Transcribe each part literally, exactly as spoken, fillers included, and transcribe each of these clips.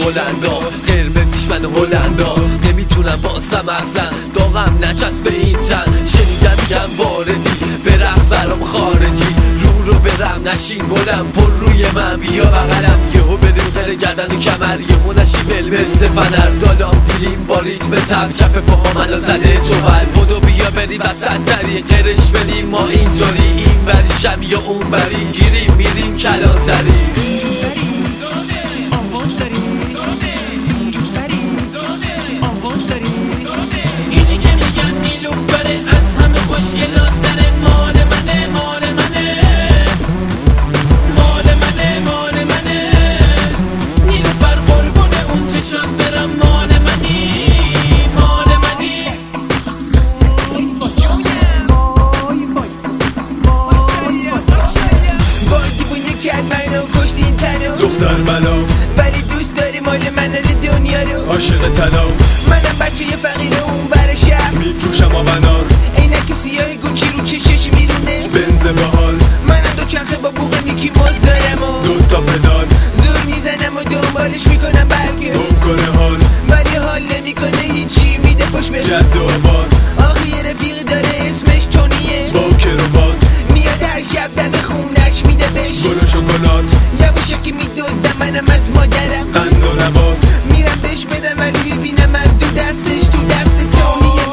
بلندا، قرمزیش من هلندا، نمیتونم باسم اصلا، داغم نچسب به این تن. شنیدم میگم واردی به رقص برام خارجی، رو رو برم نشین گلم پر روی من بیا بغلم، یهو بریم غیر گردن و کمر، یهو نشی بل مثل فنر، دالام دیلیم با ریتم تب، کف پاها منو زده تو بل، بدو بیا بریم وسط سری قرش بدیم ما اینطوری، این بری شم یا اون بری، گیریم میریم کلانتری. دختر بلا ولی دوست داری مال من دنیا رو، عاشق طلا، منم بچه یه فقیر اون بر شهر، میفروشم آبنار، عینک سیاه گوچی رو چشش میرونه، بنز بحال، منم دو چرخه با بوق میکی موز دارم و دو تا پدال، زور میزنم و دنبالش میکنم برگه خوب کنه حال، ولی حال نمیکنه هیچی، میده پشت به جد و آباد. آخه یه رفیقی داره اسمش تونیه، با کروات میاد هر شب دم خونش میده بهش گل و شکلات، یواشکی میدزدم منم از مادرم، قند و نبات، میرم بهش بدم ولی ببینم از دو دستش تو دست تونیه.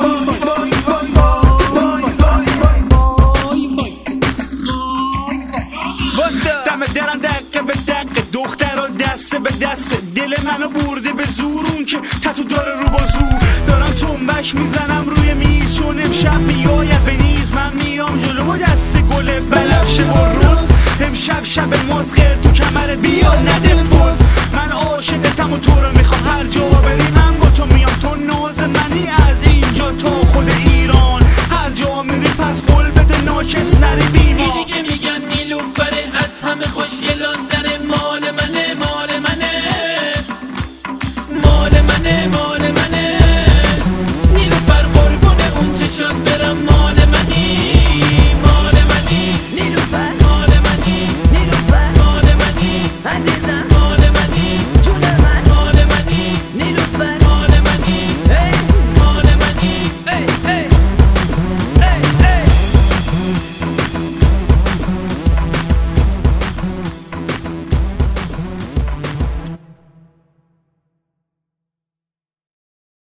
دم درم دقه به دقه، دختر و دسته به دسته، دل منو برده به زور، اون که تتو داره رو با زور، دارم تنبک میزنم روی میز، چون امشب میاید به نیز، من میام جلو با دست گل بنفشه و روز، امشب شب مسخر تو کمر